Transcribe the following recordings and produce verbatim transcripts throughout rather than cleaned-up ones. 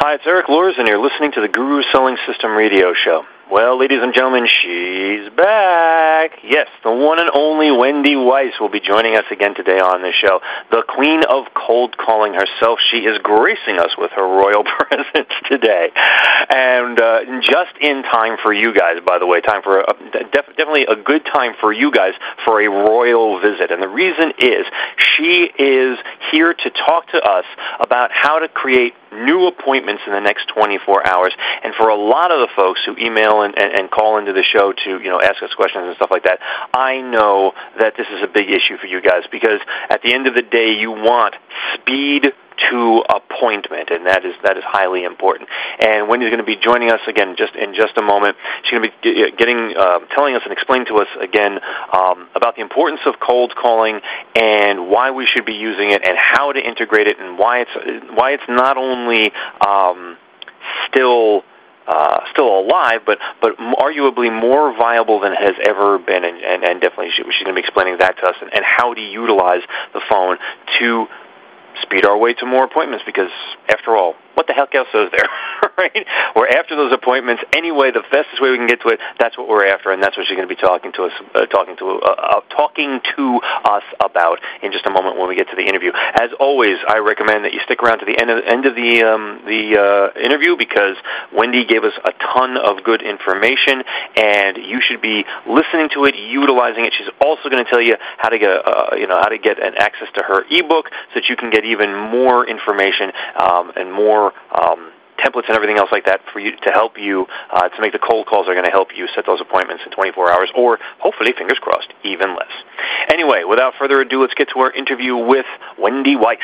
Hi, it's Eric Lors, and you're listening to the Guru Selling System radio show. Well, ladies and gentlemen, she's back. Yes, the one and only Wendy Weiss will be joining us again today on the show. The queen of cold calling herself. She is gracing us with her royal presence today. And uh, just in time for you guys, by the way, time for a, def- definitely a good time for you guys for a royal visit. And the reason is she is here to talk to us about how to create new appointments in the next twenty-four hours. And for a lot of the folks who email and, and, and call into the show to, you know, ask us questions and stuff like that, I know that this is a big issue for you guys because at the end of the day, you want speed to appointment, and that is that is highly important. And Wendy's going to be joining us again just in just a moment. She's going to be getting, uh, telling us and explaining to us again um, about the importance of cold calling and why we should be using it and how to integrate it and why it's why it's not only um, still. Uh, still alive, but but arguably more viable than it has ever been, and, and, and definitely she, she's going to be explaining that to us and, and how to utilize the phone to speed our way to more appointments, because after all, what the heck else is there, right? We're after those appointments anyway. The fastest way we can get to it, that's what we're after, and that's what she's going to be talking to us, uh, talking to, uh, uh, talking to us about in just a moment when we get to the interview. As always, I recommend that you stick around to the end of, end of the um, the uh, interview because Wendy gave us a ton of good information, and you should be listening to it, utilizing it. She's also going to tell you how to get, uh, you know, how to get an access to her ebook so that you can get even more information um, and more Um, templates and everything else like that for you to help you uh, to make the cold calls that are going to help you set those appointments in twenty-four hours, or hopefully, fingers crossed, even less. Anyway, without further ado, let's get to our interview with Wendy Weiss.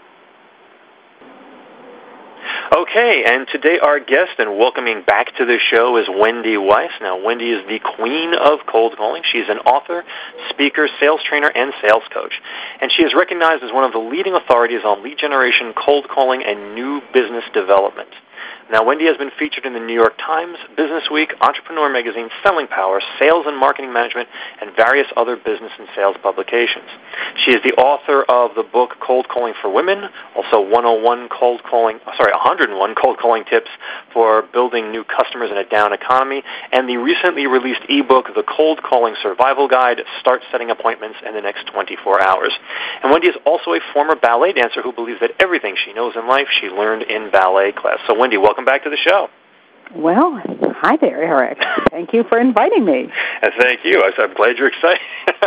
Okay, and today our guest and welcoming back to the show is Wendy Weiss. Now, Wendy is the queen of cold calling. She's an author, speaker, sales trainer, and sales coach. And she is recognized as one of the leading authorities on lead generation, cold calling, and new business development. Now, Wendy has been featured in the New York Times, Business Week, Entrepreneur Magazine, Selling Power, Sales and Marketing Management, and various other business and sales publications. She is the author of the book Cold Calling for Women, also one oh one cold calling, sorry, one oh one cold calling tips for building new customers in a down economy, and the recently released ebook, The Cold Calling Survival Guide, Start Setting Appointments in the Next twenty-four hours. And Wendy is also a former ballet dancer who believes that everything she knows in life she learned in ballet class. So, Wendy, welcome back to the show. Well, hi there, Eric. Thank you for inviting me. And thank you. I'm glad you're excited.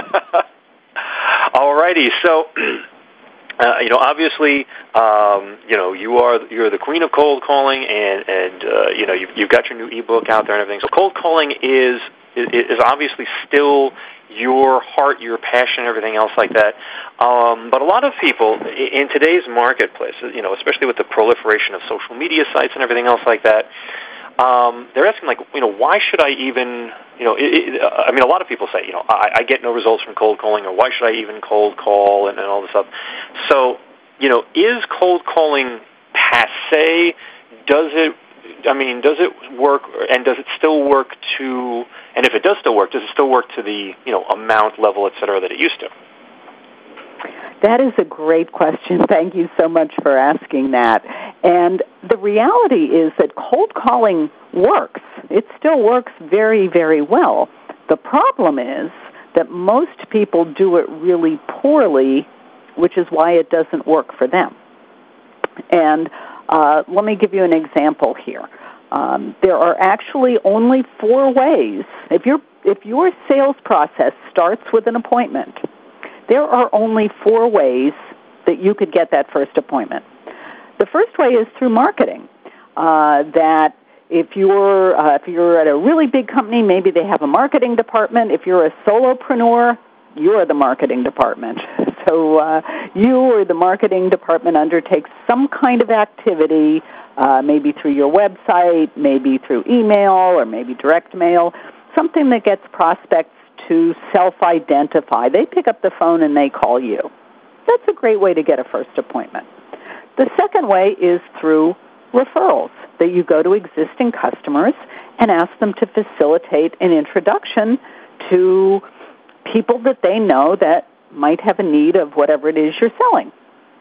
All righty. So, uh, you know, obviously, um, you know, you are you're the queen of cold calling, and and uh, you know, you've, you've got your new ebook out there and everything. So, cold calling is is obviously still your heart, your passion, everything else like that. Um, but a lot of people in today's marketplace, you know, especially with the proliferation of social media sites and everything else like that, um, they're asking, like, you know, why should I even, you know, it, it, I mean, a lot of people say, you know, I, I get no results from cold calling, or why should I even cold call and, and all this stuff. So, you know, is cold calling passé? Does it I mean, does it work, and does it still work to, and if it does still work, does it still work to the, you know, amount, level, et cetera, that it used to? That is a great question. Thank you so much for asking that. And the reality is that cold calling works. It still works very, very well. The problem is that most people do it really poorly, which is why it doesn't work for them. And Uh, let me give you an example here. Um, there are actually only four ways. If, you're, if your sales process starts with an appointment, there are only four ways that you could get that first appointment. The first way is through marketing. Uh, that if you're uh, if you're at a really big company, maybe they have a marketing department. If you're a solopreneur, you're the marketing department. So uh, you or the marketing department undertakes some kind of activity, uh, maybe through your website, maybe through email, or maybe direct mail, something that gets prospects to self-identify. They pick up the phone and they call you. That's a great way to get a first appointment. The second way is through referrals, that you go to existing customers and ask them to facilitate an introduction to people that they know that might have a need of whatever it is you're selling.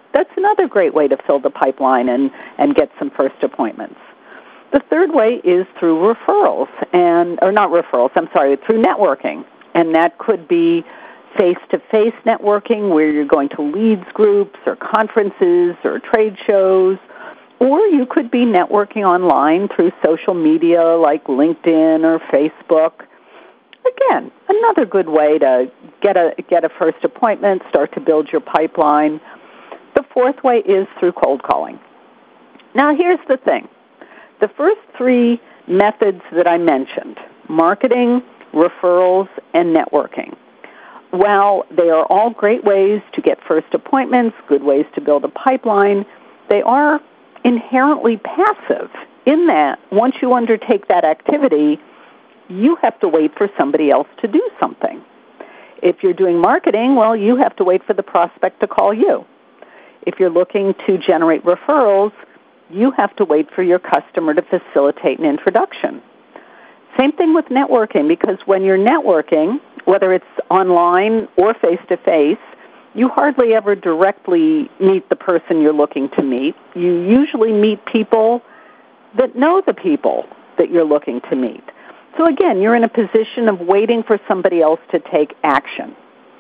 That's another great way to fill the pipeline and, and get some first appointments. The third way is through referrals, and or not referrals, I'm sorry, through networking. And that could be face-to-face networking where you're going to leads groups or conferences or trade shows, or you could be networking online through social media like LinkedIn or Facebook. Again, another good way to get a get a first appointment, start to build your pipeline. The fourth way is through cold calling. Now, here's the thing. The first three methods that I mentioned, marketing, referrals, and networking, while they are all great ways to get first appointments, good ways to build a pipeline, they are inherently passive in that once you undertake that activity, you have to wait for somebody else to do something. If you're doing marketing, well, you have to wait for the prospect to call you. If you're looking to generate referrals, you have to wait for your customer to facilitate an introduction. Same thing with networking, because when you're networking, whether it's online or face-to-face, you hardly ever directly meet the person you're looking to meet. You usually meet people that know the people that you're looking to meet. So again, you're in a position of waiting for somebody else to take action.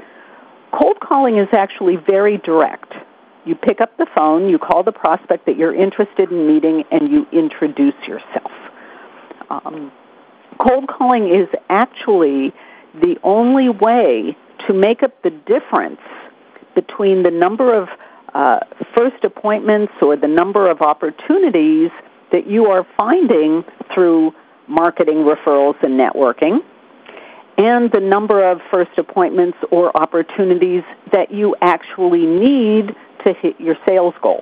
Cold calling is actually very direct. You pick up the phone, you call the prospect that you're interested in meeting, and you introduce yourself. Um, cold calling is actually the only way to make up the difference between the number of uh, first appointments or the number of opportunities that you are finding through marketing, referrals, and networking, and the number of first appointments or opportunities that you actually need to hit your sales goal.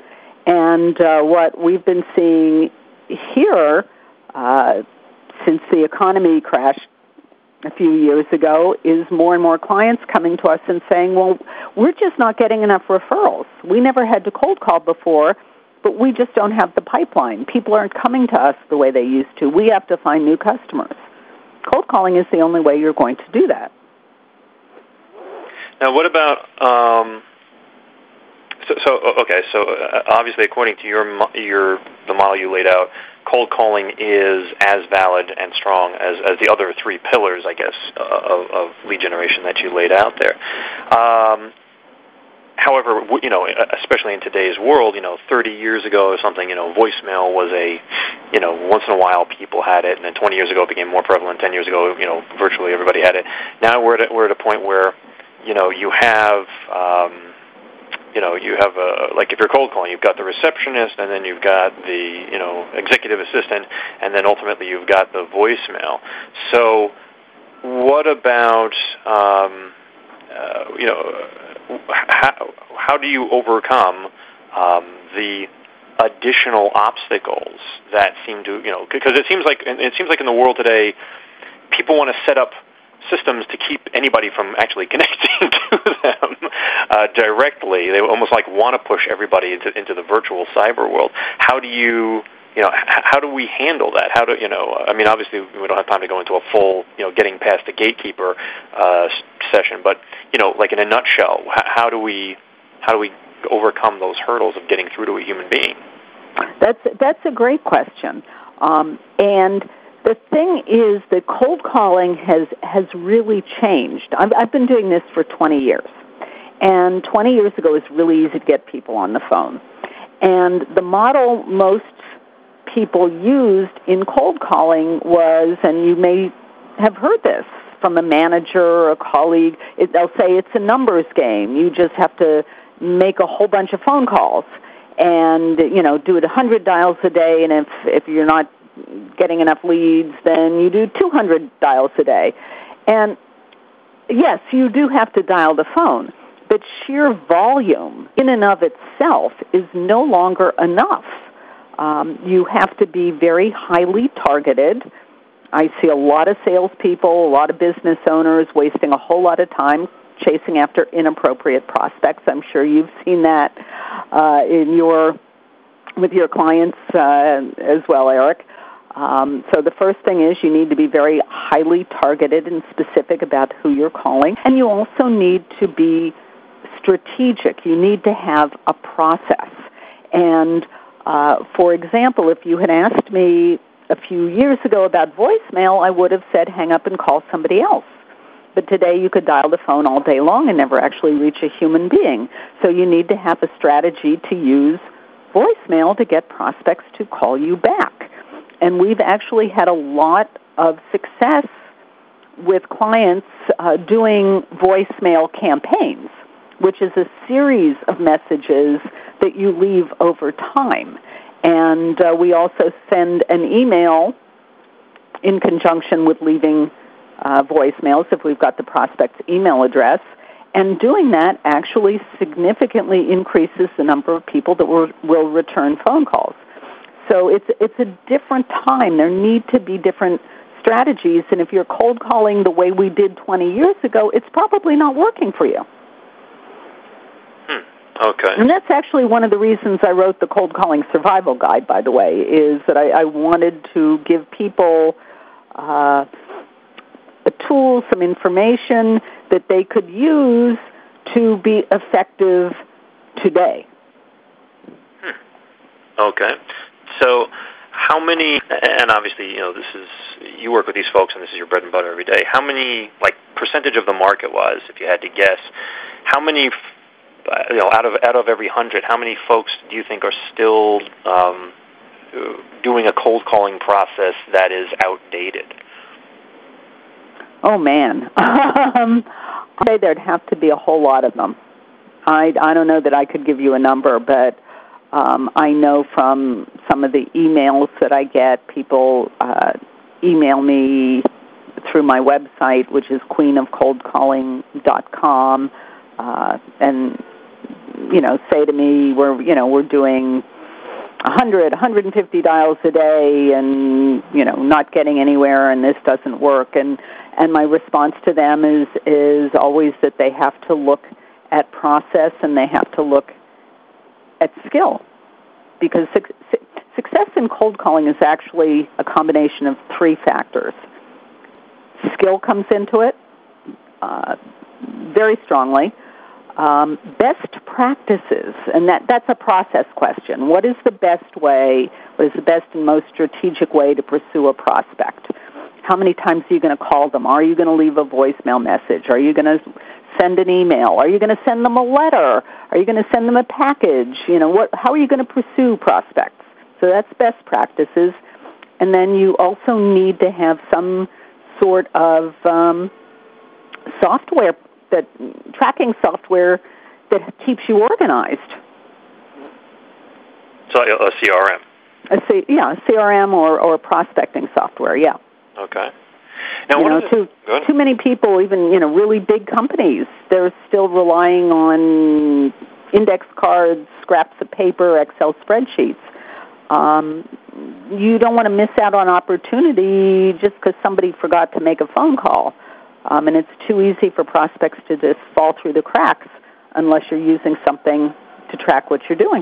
And uh, what we've been seeing here uh, since the economy crashed a few years ago is more and more clients coming to us and saying, well, we're just not getting enough referrals. We never had to cold call before, but we just don't have the pipeline. People aren't coming to us the way they used to. We have to find new customers. Cold calling is the only way you're going to do that. Now, what about, um, so, so okay, so uh, obviously according to your your the model you laid out, cold calling is as valid and strong as, as the other three pillars, I guess, uh, of, of lead generation that you laid out there. Um, However, you know, especially in today's world, you know, thirty years ago or something, you know, voicemail was a, you know, once in a while people had it, and then twenty years ago it became more prevalent. ten years ago, you know, virtually everybody had it. Now we're at, we're at a point where, you know, you have, um, you know, you have a, like if you're cold calling, you've got the receptionist, and then you've got the, you know, executive assistant, and then ultimately you've got the voicemail. So what about, um, uh, you know, How, how do you overcome um, the additional obstacles that seem to, you know, because it seems like it seems like in the world today, people want to set up systems to keep anybody from actually connecting to them uh, directly. They almost like want to push everybody into into the virtual cyber world. How do you, you know, how do we handle that? How do, you know, I mean, obviously we don't have time to go into a full, you know, getting past the gatekeeper uh, session, but, you know, like in a nutshell, how do we, how do we overcome those hurdles of getting through to a human being? That's, that's a great question. Um, and the thing is that cold calling has, has really changed. I've, I've been doing this for twenty years. And twenty years ago it was really easy to get people on the phone. And the model most people used in cold calling was, and you may have heard this from a manager or a colleague, it, they'll say it's a numbers game. You just have to make a whole bunch of phone calls and, you know, do it one hundred dials a day, and if, if you're not getting enough leads, then you do two hundred dials a day. And yes, you do have to dial the phone, but sheer volume in and of itself is no longer enough. Um, you have to be very highly targeted. I see a lot of salespeople, a lot of business owners wasting a whole lot of time chasing after inappropriate prospects. I'm sure you've seen that uh, in your with your clients uh, as well, Eric. Um, so the first thing is you need to be very highly targeted and specific about who you're calling, and you also need to be strategic. You need to have a process. And uh, for example, if you had asked me a few years ago about voicemail, I would have said hang up and call somebody else. But today you could dial the phone all day long and never actually reach a human being. So you need to have a strategy to use voicemail to get prospects to call you back. And we've actually had a lot of success with clients uh, doing voicemail campaigns, which is a series of messages that you leave over time. And uh, we also send an email in conjunction with leaving uh, voicemails if we've got the prospect's email address. And doing that actually significantly increases the number of people that will, will return phone calls. So it's it's a different time. There need to be different strategies. And if you're cold calling the way we did twenty years ago, it's probably not working for you. Okay. And that's actually one of the reasons I wrote the Cold Calling Survival Guide, by the way, is that I, I wanted to give people uh, a tool, some information that they could use to be effective today. Hmm. Okay. So how many, and obviously, you know, this is, you work with these folks and this is your bread and butter every day. How many, like, percentage of the market-wise, if you had to guess, how many you know, out of out of every hundred, how many folks do you think are still um, doing a cold calling process that is outdated? Oh man, um, I'd say there'd have to be a whole lot of them. I I don't know that I could give you a number, but um, I know from some of the emails that I get, people uh, email me through my website, which is queen of cold calling dot com, uh, and you know, say to me, we're, you know, we're doing one hundred, one hundred fifty dials a day and, you know, not getting anywhere and this doesn't work. And, and my response to them is, is always that they have to look at process and they have to look at skill. Because su- success in cold calling is actually a combination of three factors. Skill comes into it uh, very strongly. Um, best practices, and that, that's a process question. What is the best way, what is the best and most strategic way to pursue a prospect? How many times are you going to call them? Are you going to leave a voicemail message? Are you going to send an email? Are you going to send them a letter? Are you going to send them a package? You know, what? How are you going to pursue prospects? So that's best practices. And then you also need to have some sort of um, software that tracking software that keeps you organized. So a C R M. A C, yeah, a C R M or, or prospecting software, yeah. Okay. Now, you know, too, too many people, even, you know, really big companies, they're still relying on index cards, scraps of paper, Excel spreadsheets. Um, you don't want to miss out on opportunity just because somebody forgot to make a phone call. Um, and it's too easy for prospects to just fall through the cracks unless you're using something to track what you're doing.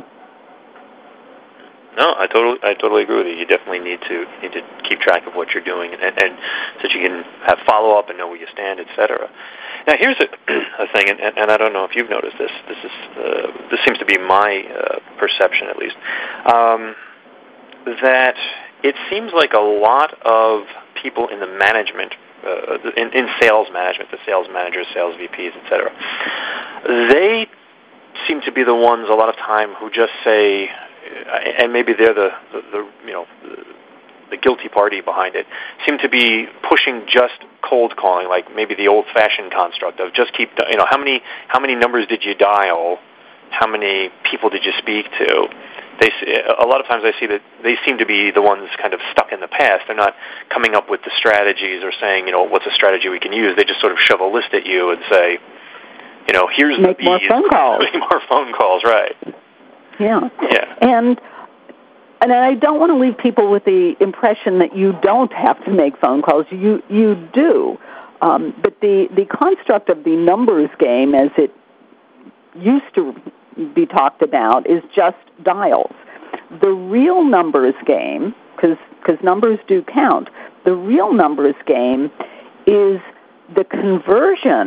No, I totally, I totally agree with you. You definitely need to need to keep track of what you're doing, and, and so that you can have follow up and know where you stand, et cetera. Now, here's a, a thing, and, and I don't know if you've noticed this. This is uh, this seems to be my uh, perception, at least, um, that it seems like a lot of people in the management. Uh, in, in sales management, the sales managers, sales V Ps, et cetera, they seem to be the ones a lot of time who just say, and maybe they're the, the, the you know the, the guilty party behind it, seem to be pushing just cold calling, like maybe the old-fashioned construct of just keep, you know, how many how many numbers did you dial, how many people did you speak to. They, a lot of times I see that they seem to be the ones kind of stuck in the past. They're not coming up with the strategies or saying, you know, what's a strategy we can use. They just sort of shove a list at you and say, you know, here's Make the more phone calls. Make more phone calls, right. Yeah. Yeah. And, and I don't want to leave people with the impression that you don't have to make phone calls. You, you do. Um, but the, the construct of the numbers game, as it used to be talked about, is just dials. The real numbers game, because because numbers do count, the real numbers game is the conversion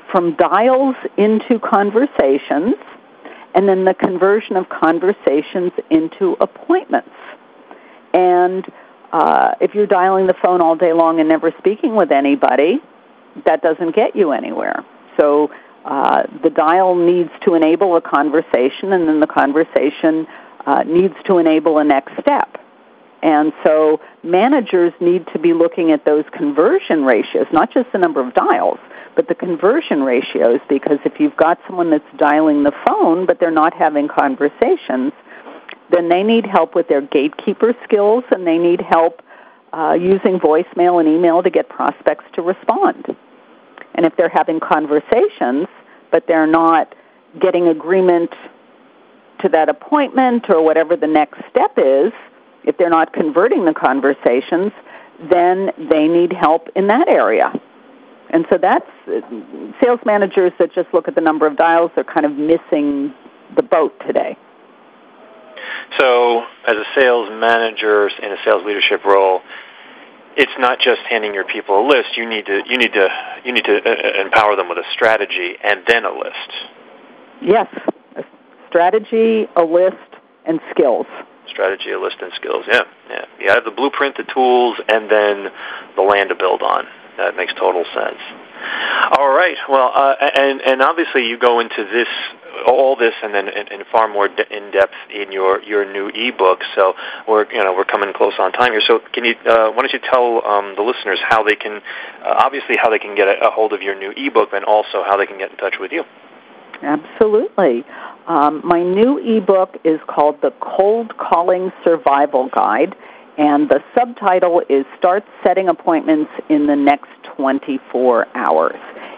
from dials into conversations, and then the conversion of conversations into appointments. And uh, if you're dialing the phone all day long and never speaking with anybody, that doesn't get you anywhere. So uh, the dial needs to enable a conversation, and then the conversation uh, needs to enable a next step. And so managers need to be looking at those conversion ratios, not just the number of dials, but the conversion ratios, because if you've got someone that's dialing the phone but they're not having conversations, then they need help with their gatekeeper skills, and they need help uh, using voicemail and email to get prospects to respond. And if they're having conversations but they're not getting agreement to that appointment or whatever the next step is, if they're not converting the conversations, then they need help in that area. And so that's sales managers that just look at the number of dials, they're kind of missing the boat today. So as a sales manager in a sales leadership role, it's not just handing your people a list. You need to you need to you need to uh, empower them with a strategy and then a list. Yes, a strategy, a list, and skills. Strategy, a list, and skills. Yeah, yeah. You have the blueprint, the tools, and then the land to build on. That makes total sense. All right. Well, uh, and and obviously you go into this, all this, and then in, in far more de- in depth in your, your new ebook. So we're you know we're coming close on time here. So can you uh, why don't you tell um, the listeners how they can uh, obviously how they can get a, a hold of your new ebook, and also how they can get in touch with you. Absolutely. Um, my new ebook is called The Cold Calling Survival Guide, and the subtitle is Start Setting Appointments in the Next twenty-four hours.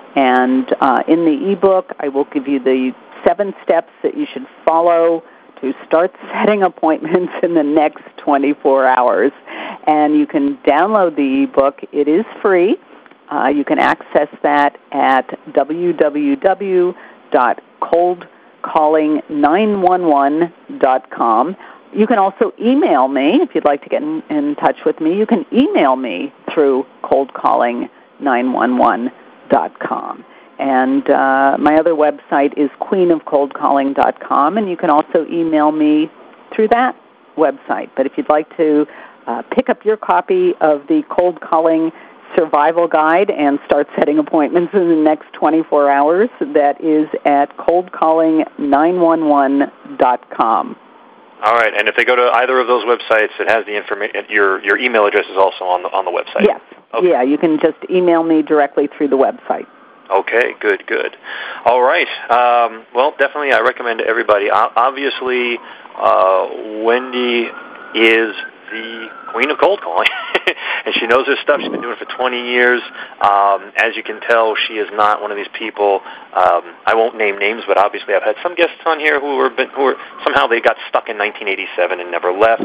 And uh, in the ebook, I will give you the seven steps that you should follow to start setting appointments in the next twenty-four hours. And you can download the ebook. It is free. Uh, you can access that at w w w dot cold calling nine one one dot com. You can also email me if you'd like to get in, in touch with me. You can email me through cold calling nine one one dot com. And uh, my other website is queen of cold calling dot com, and you can also email me through that website. But if you'd like to uh, pick up your copy of the Cold Calling Survival Guide and start setting appointments in the next twenty-four hours, that is at cold calling nine one one dot com. All right, and if they go to either of those websites, it has the information. Your your email address is also on the on the website. Yes. Okay. Yeah, you can just email me directly through the website. Okay, good, good. All right. Um, well, definitely, I recommend to everybody. Obviously, uh, Wendy is the queen of cold calling, and she knows her stuff. She's been doing it for twenty years. Um, as you can tell, she is not one of these people. Um, I won't name names, but obviously, I've had some guests on here who were been, who were somehow they got stuck in nineteen eighty-seven and never left.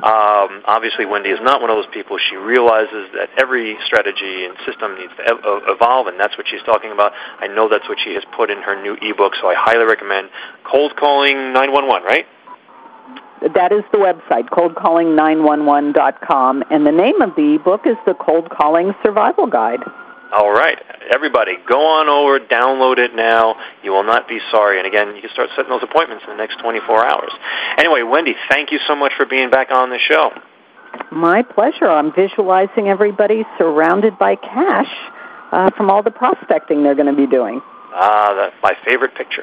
Um, obviously, Wendy is not one of those people. She realizes that every strategy and system needs to ev- evolve, and that's what she's talking about. I know that's what she has put in her new ebook, so I highly recommend Cold Calling nine one one. Right? That is the website, cold calling nine one one dot com, and the name of the ebook is The Cold Calling Survival Guide. All right. Everybody, go on over, download it now. You will not be sorry. And again, you can start setting those appointments in the next twenty-four hours. Anyway, Wendy, thank you so much for being back on the show. My pleasure. I'm visualizing everybody surrounded by cash uh, from all the prospecting they're going to be doing. Ah, that's my favorite picture.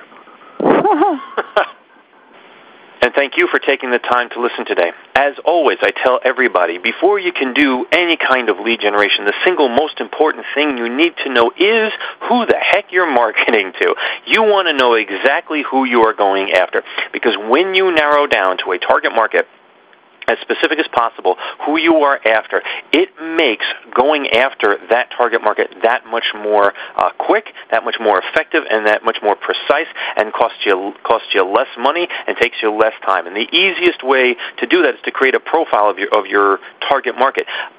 And thank you for taking the time to listen today. As always, I tell everybody, before you can do any kind of lead generation, the single most important thing you need to know is who the heck you're marketing to. You want to know exactly who you are going after, because when you narrow down to a target market as specific as possible who you are after, it makes going after that target market that much more uh, quick, that much more effective, and that much more precise, and costs you costs you less money and takes you less time. And the easiest way to do that is to create a profile of your of your target market. But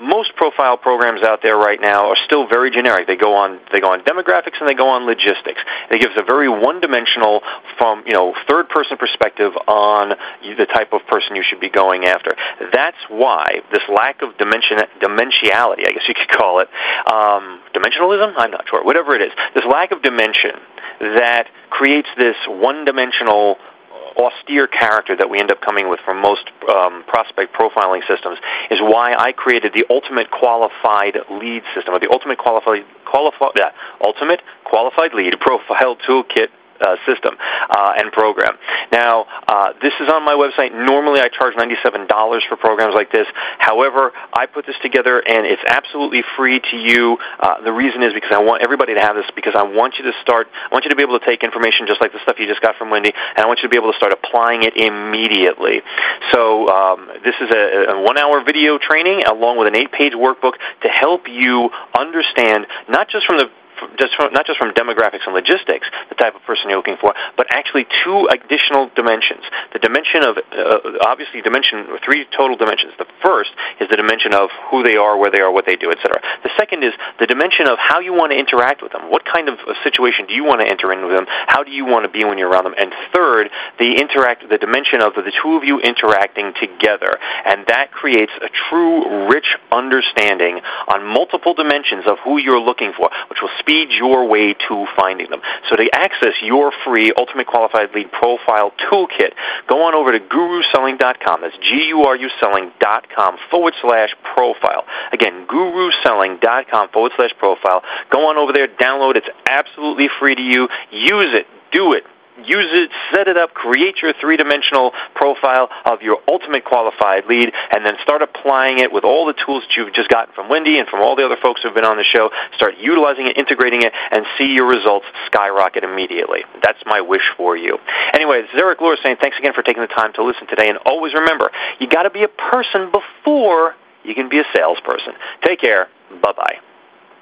most profile programs out there right now are still very generic. They go on they go on demographics and they go on logistics. It gives a very one-dimensional, from you know third-person perspective on the type of person you should be going after. That's why this lack of dimension dimensionality, I guess you could call it, um, dimensionalism. I'm not sure. Whatever it is, this lack of dimension that creates this one-dimensional, austere character that we end up coming with from most um, prospect profiling systems is why I created the Ultimate Qualified Lead System, or the Ultimate Qualified qualified yeah, Ultimate Qualified Lead Profile Toolkit Uh, system uh, and program. Now, uh, this is on my website. Normally, I charge ninety-seven dollars for programs like this. However, I put this together, and it's absolutely free to you. Uh, the reason is because I want everybody to have this, because I want you to start, I want you to be able to take information just like the stuff you just got from Wendy, and I want you to be able to start applying it immediately. So um, this is a, a one-hour video training along with an eight-page workbook to help you understand, not just from the Just from, not just from demographics and logistics, the type of person you're looking for, but actually two additional dimensions. The dimension of, uh, obviously, dimension, three total dimensions. The first is the dimension of who they are, where they are, what they do, et cetera. The second is the dimension of how you want to interact with them. What kind of situation do you want to enter in with them? How do you want to be when you're around them? And third, the interact, the dimension of the two of you interacting together. And that creates a true, rich understanding on multiple dimensions of who you're looking for, which will speed your way to finding them. So to access your free Ultimate Qualified Lead Profile Toolkit, go on over to guru selling dot com. That's G U R U selling dot com forward slash profile. Again, guru selling dot com forward slash profile. Go on over there, download it. It's absolutely free to you. Use it. Do it. Use it, set it up, create your three-dimensional profile of your ultimate qualified lead, and then start applying it with all the tools that you've just gotten from Wendy and from all the other folks who have been on the show. Start utilizing it, integrating it, and see your results skyrocket immediately. That's my wish for you. Anyway, this is Eric Luer saying thanks again for taking the time to listen today, and always remember, you got to be a person before you can be a salesperson. Take care. Bye-bye.